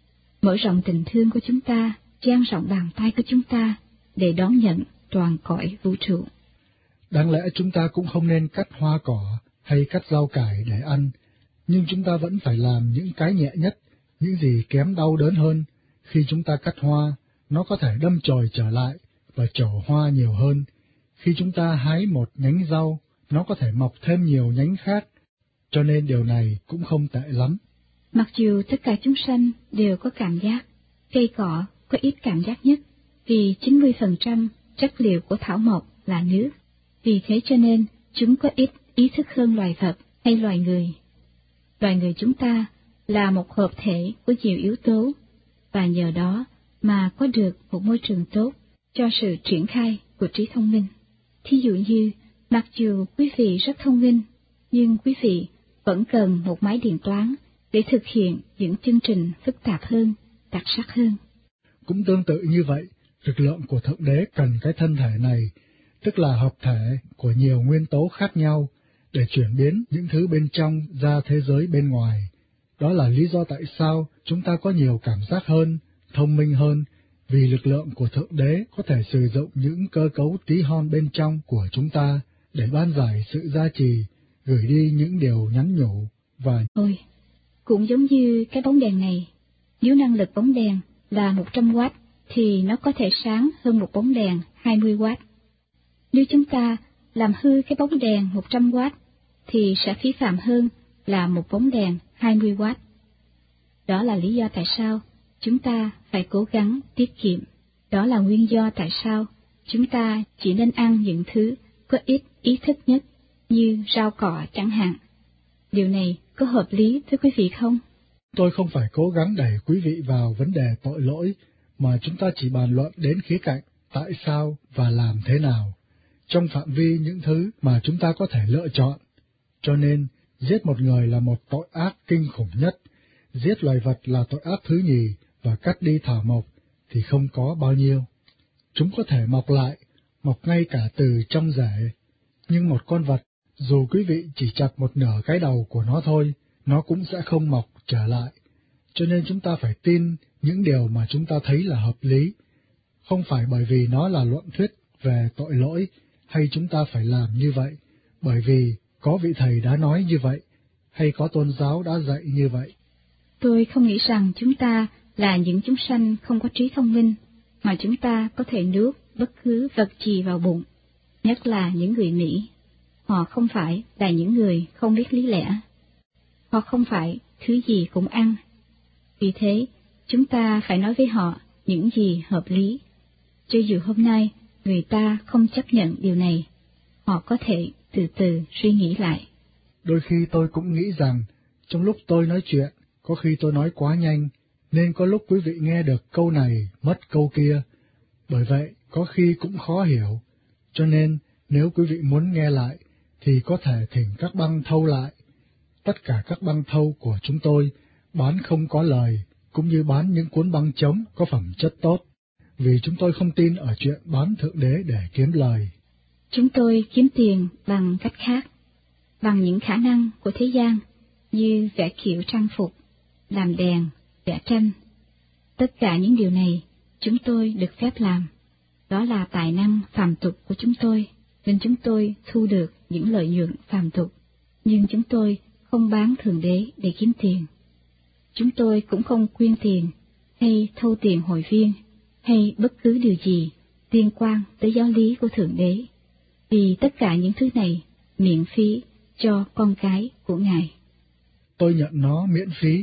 S2: Mở rộng tình thương của chúng ta, dang rộng bàn tay của chúng ta để đón nhận toàn cõi vũ trụ.
S1: Đáng lẽ chúng ta cũng không nên cắt hoa cỏ hay cắt rau cải để ăn, nhưng chúng ta vẫn phải làm những cái nhẹ nhất, những gì kém đau đớn hơn. Khi chúng ta cắt hoa, nó có thể đâm chồi trở lại và trổ hoa nhiều hơn. Khi chúng ta hái một nhánh rau, nó có thể mọc thêm nhiều nhánh khác, cho nên điều này cũng không tệ lắm.
S2: Mặc dù tất cả chúng sanh đều có cảm giác, cây cỏ có ít cảm giác nhất, vì chín mươi phần trăm chất liệu của thảo mộc là nước. Vì thế cho nên chúng có ít ý thức hơn loài vật hay loài người. Loài người chúng ta là một hợp thể của nhiều yếu tố, và nhờ đó mà có được một môi trường tốt cho sự triển khai của trí thông minh. Thí dụ như, mặc dù quý vị rất thông minh, nhưng quý vị vẫn cần một máy điện toán để thực hiện những chương trình phức tạp hơn, đặc sắc hơn.
S1: Cũng tương tự như vậy, lực lượng của Thượng Đế cần cái thân thể này, tức là hợp thể của nhiều nguyên tố khác nhau, để chuyển biến những thứ bên trong ra thế giới bên ngoài. Đó là lý do tại sao chúng ta có nhiều cảm giác hơn, thông minh hơn, vì lực lượng của Thượng Đế có thể sử dụng những cơ cấu tí hon bên trong của chúng ta để ban giải sự gia trì, gửi đi những điều nhắn nhủ và...
S2: Ôi, cũng giống như cái bóng đèn này, nếu năng lực bóng đèn là một trăm oát, thì nó có thể sáng hơn một bóng đèn hai mươi oát. Nếu chúng ta làm hư cái bóng đèn một trăm oát, thì sẽ phí phạm hơn là một bóng đèn hai mươi oát. Đó là lý do tại sao chúng ta phải cố gắng tiết kiệm. Đó là nguyên do tại sao chúng ta chỉ nên ăn những thứ có ít ý thức nhất, như rau cỏ chẳng hạn. Điều này có hợp lý với quý vị không?
S1: Tôi không phải cố gắng đẩy quý vị vào vấn đề tội lỗi, mà chúng ta chỉ bàn luận đến khía cạnh tại sao và làm thế nào, trong phạm vi những thứ mà chúng ta có thể lựa chọn. Cho nên, giết một người là một tội ác kinh khủng nhất, giết loài vật là tội ác thứ nhì, và cắt đi thảo mộc thì không có bao nhiêu. Chúng có thể mọc lại, mọc ngay cả từ trong rễ, nhưng một con vật, dù quý vị chỉ chặt một nửa cái đầu của nó thôi, nó cũng sẽ không mọc trở lại. Cho nên chúng ta phải tin những điều mà chúng ta thấy là hợp lý, không phải bởi vì nó là luận thuyết về tội lỗi, hay chúng ta phải làm như vậy, bởi vì có vị thầy đã nói như vậy, hay có tôn giáo đã dạy như vậy.
S2: Tôi không nghĩ rằng chúng ta là những chúng sanh không có trí thông minh, mà chúng ta có thể nuốt bất cứ vật gì vào bụng, nhất là những người Mỹ. Họ không phải là những người không biết lý lẽ. Họ không phải thứ gì cũng ăn. Vì thế, chúng ta phải nói với họ những gì hợp lý. Cho dù hôm nay người ta không chấp nhận điều này, họ có thể từ từ suy nghĩ lại.
S1: Đôi khi tôi cũng nghĩ rằng, trong lúc tôi nói chuyện, có khi tôi nói quá nhanh, Nên có lúc quý vị nghe được câu này, mất câu kia, bởi vậy có khi cũng khó hiểu. Cho nên, nếu quý vị muốn nghe lại, thì có thể thỉnh các băng thâu lại. Tất cả các băng thâu của chúng tôi bán không có lời, cũng như bán những cuốn băng trống có phẩm chất tốt, vì chúng tôi không tin ở chuyện bán Thượng Đế để kiếm lời.
S2: Chúng tôi kiếm tiền bằng cách khác, bằng những khả năng của thế gian, như vẽ kiểu trang phục, làm đèn, vẽ tranh. Tất cả những điều này chúng tôi được phép làm. Đó là tài năng phàm tục của chúng tôi, nên chúng tôi thu được những lợi nhuận phàm tục, nhưng chúng tôi không bán Thượng Đế để kiếm tiền. Chúng tôi cũng không quyên tiền, hay thâu tiền hội viên, hay bất cứ điều gì liên quan tới giáo lý của Thượng Đế, vì tất cả những thứ này miễn phí cho con cái của Ngài.
S1: Tôi nhận nó miễn phí,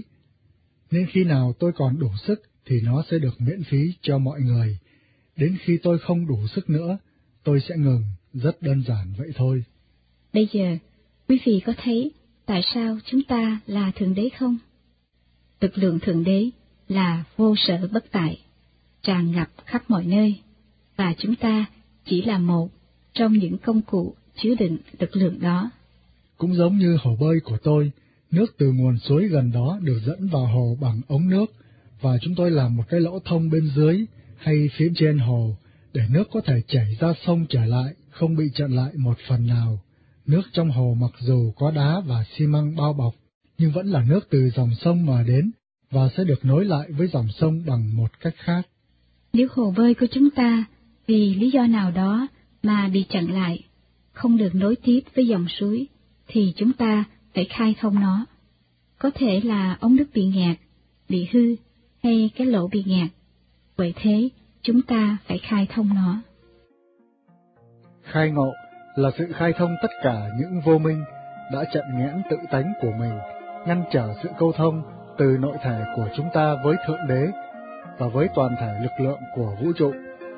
S1: nên khi nào tôi còn đủ sức thì nó sẽ được miễn phí cho mọi người. Đến khi tôi không đủ sức nữa, tôi sẽ ngừng, rất đơn giản vậy thôi.
S2: Bây giờ, quý vị có thấy tại sao chúng ta là Thượng Đế không? Lực lượng Thượng Đế là vô sở bất tại, tràn ngập khắp mọi nơi, và chúng ta chỉ là một trong những công cụ chứa đựng lực lượng đó.
S1: Cũng giống như hồ bơi của tôi, nước từ nguồn suối gần đó được dẫn vào hồ bằng ống nước, và chúng tôi làm một cái lỗ thông bên dưới hay phía trên hồ, để nước có thể chảy ra sông trở lại, không bị chặn lại một phần nào. Nước trong hồ mặc dù có đá và xi măng bao bọc, nhưng vẫn là nước từ dòng sông mà đến, và sẽ được nối lại với dòng sông bằng một cách khác.
S2: Nếu hồ bơi của chúng ta vì lý do nào đó mà bị chặn lại, không được nối tiếp với dòng suối, thì chúng ta phải khai thông nó. Có thể là ống nước bị nghẹt, bị hư, hay cái lỗ bị nghẹt. Vậy thế, chúng ta phải khai thông nó.
S1: Khai ngộ là sự khai thông tất cả những vô minh đã chặn nghẽn tự tánh của mình, ngăn trở sự câu thông từ nội thể của chúng ta với Thượng Đế và với toàn thể lực lượng của vũ trụ.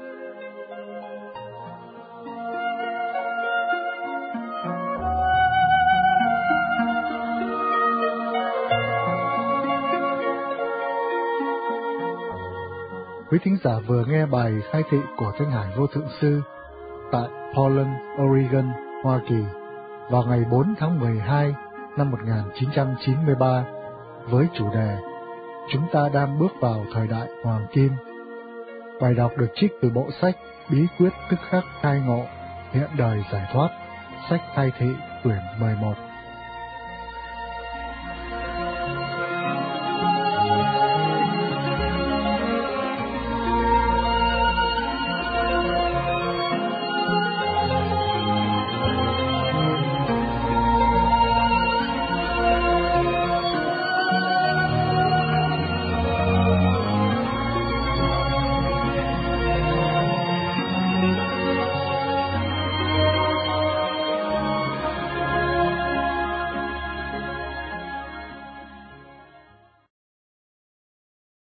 S1: Quý thính giả vừa nghe bài khai thị của Thánh Hải Vô Thượng Sư tại Portland, Oregon, Hoa Kỳ vào ngày bốn tháng mười hai năm một nghìn chín trăm chín mươi ba với chủ đề Chúng ta đang bước vào thời đại Hoàng Kim. Bài đọc được trích từ bộ sách Bí quyết tức khắc khai ngộ, hiện đời giải thoát, sách khai thị quyển mười một.